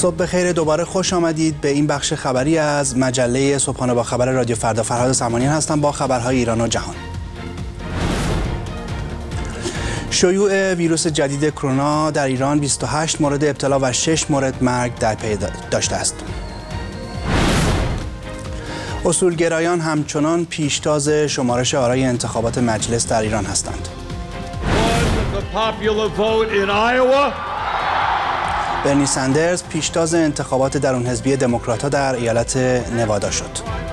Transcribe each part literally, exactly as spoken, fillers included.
صبح بخیر، دوباره خوش آمدید به این بخش خبری از مجله صبحانه با خبر رادیو فردا. فرهاد سمانیان هستم با خبرهای ایران و جهان. شیوع ویروس جدید کرونا در ایران بیست و هشت مورد ابتلا و شش مورد مرگ در پی داشته است. اصولگرایان همچنان پیشتاز شمارش آرای انتخابات مجلس در ایران هستند. برنی سندرز پیشتاز انتخابات درون حزبی دموکرات‌ها در ایالت نوادا شد.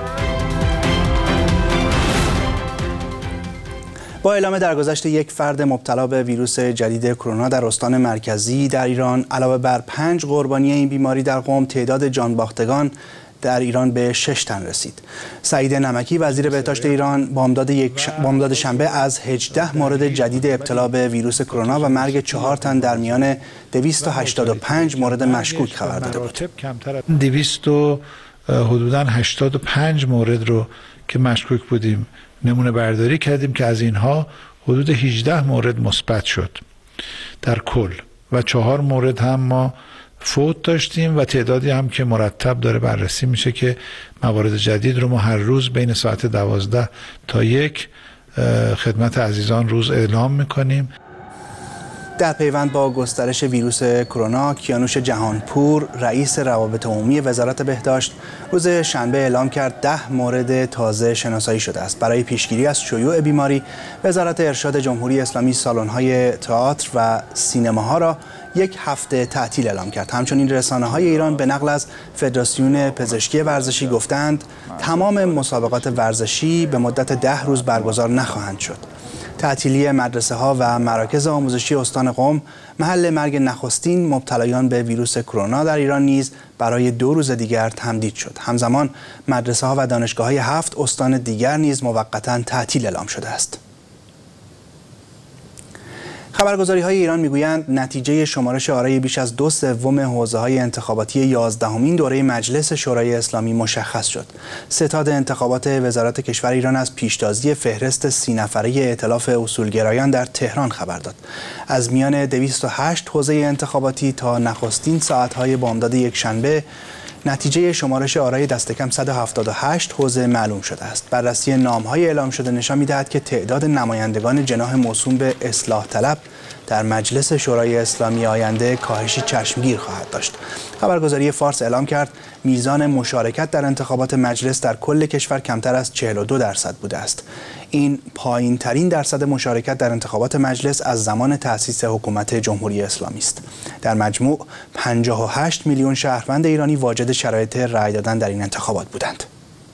با اعلام درگذشت یک فرد مبتلا به ویروس جدید کرونا در استان مرکزی در ایران، علاوه بر پنج قربانی این بیماری در قم، تعداد جانباختگان در ایران به شش تن رسید. سعید نمکی وزیر بهداشت ایران بامداد یک بامداد شنبه از هجده مورد جدید ابتلا به ویروس کرونا و مرگ چهار تن در میان دویست و هشتاد و پنج مورد مشکوک خبر داده بود. دویست و حدوداً هشتاد و پنج مورد رو که مشکوک بودیم نمونه برداری کردیم که از اینها حدود هجده مورد مثبت شد در کل و چهار مورد هم ما فوت داشتیم و تعدادی هم که مرتب داره بررسی میشه که موارد جدید رو ما هر روز بین ساعت دوازده تا یک خدمت عزیزان روز اعلام میکنیم. در پیوند با گسترش ویروس کرونا، کیانوش جهانپور رئیس روابط عمومی وزارت بهداشت روز شنبه اعلام کرد ده مورد تازه شناسایی شده است. برای پیشگیری از شیوع بیماری، وزارت ارشاد جمهوری اسلامی سالن‌های تئاتر و سینماها را یک هفته تعطیل اعلام کرد. همچنین رسانه‌های ایران به نقل از فدراسیون پزشکی ورزشی گفتند تمام مسابقات ورزشی به مدت ده روز برگزار نخواهند شد. تعطیلی مدرسه‌ها و مراکز آموزشی استان قم، محل مرگ نخستین مبتلایان به ویروس کرونا در ایران، نیز برای دو روز دیگر تمدید شد. همزمان مدرسه‌ها و دانشگاه‌های هفت استان دیگر نیز موقتاً تعطیل اعلام شده است. خبرگزاری‌های ایران می‌گویند نتیجه شمارش آرای بیش از دو سوم حوزه‌های انتخاباتی یازدهمین دوره مجلس شورای اسلامی مشخص شد. ستاد انتخابات وزارت کشور ایران از پیشتازی فهرست سی نفره ائتلاف اصولگرایان در تهران خبر داد. از میان دویست و هشت حوزه انتخاباتی تا نخستین ساعت‌های بامداد یکشنبه، نتیجه شمارش آرای دست کم صد و هفتاد و هشت حوزه معلوم شده است. بررسی نام‌های اعلام شده نشان می‌دهد که تعداد نمایندگان جناح موسوم به اصلاح طلب در مجلس شورای اسلامی آینده کاهشی چشمگیر خواهد داشت. خبرگزاری فارس اعلام کرد میزان مشارکت در انتخابات مجلس در کل کشور کمتر از چهل و دو درصد بوده است. این پایین ترین درصد مشارکت در انتخابات مجلس از زمان تأسیس حکومت جمهوری اسلامی است. در مجموع پنجاه و هشت میلیون شهروند ایرانی واجد شرایط رأی دادن در این انتخابات بودند.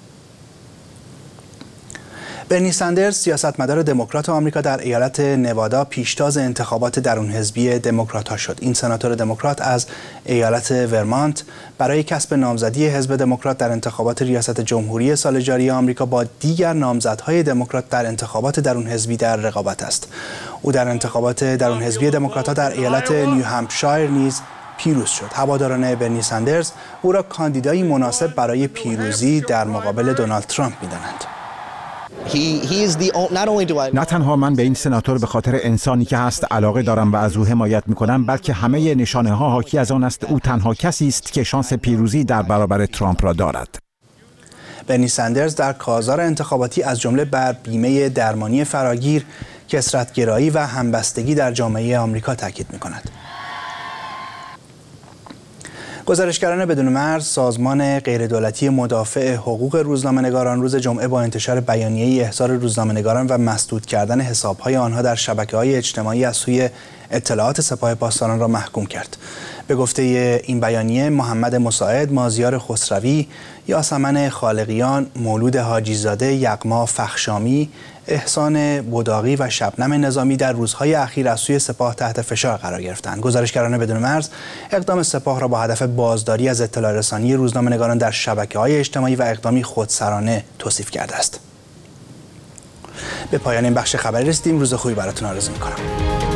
برنی سندرز، سیاستمدار دموکرات آمریکا، در ایالت نوادا پیشتاز انتخابات درون حزبی دموکرات‌ها شد. این سناتور دموکرات از ایالت ورمانت برای کسب نامزدی حزب دموکرات در انتخابات ریاست جمهوری سال جاری آمریکا با دیگر نامزدهای دموکرات در انتخابات درون حزبی در رقابت است. او در انتخابات درون حزبی دموکرات‌ها در ایالت نیو همپشایر نیز پیروز شد. هواداران برنی سندرز او را کاندیدایی مناسب برای پیروزی در مقابل دونالد ترامپ می‌دانند. نه تنها من به این سناتور به خاطر انسانی که هست علاقه دارم و از او حمایت میکنم، بلکه همه نشانه ها حاکی از آن است او تنها کسی است که شانس پیروزی در برابر ترامپ را دارد. برنی سندرز در کازار انتخاباتی از جمله بر بیمه درمانی فراگیر، کثرت‌گرایی و همبستگی در جامعه آمریکا تاکید میکند. گزارشگران بدون مرز، سازمان غیردولتی مدافع حقوق روزنامه‌نگاران، روز جمعه با انتشار بیانیه‌ای احضار روزنامه‌نگاران و مسدود کردن حساب‌های آنها در شبکه‌های اجتماعی از سوی اطلاعات سپاه پاسداران را محکوم کرد. به گفته این بیانیه، محمد مساعد، مازیار خسروی، یاسمن خالقیان، مولود حاجیزاده، یغما فخشامی، احسان بوداقی و شبنم نظامی در روزهای اخیر از سوی سپاه تحت فشار قرار گرفتند. گزارشگران بدون مرز اقدام سپاه را با هدف بازداری از اطلاع رسانی روزنامه‌نگاران در شبکه‌های اجتماعی و اقدامی خودسرانه توصیف کرده است. به پایان این بخش خبری رسیدیم. روز خوبی براتون آرزو می‌کنم.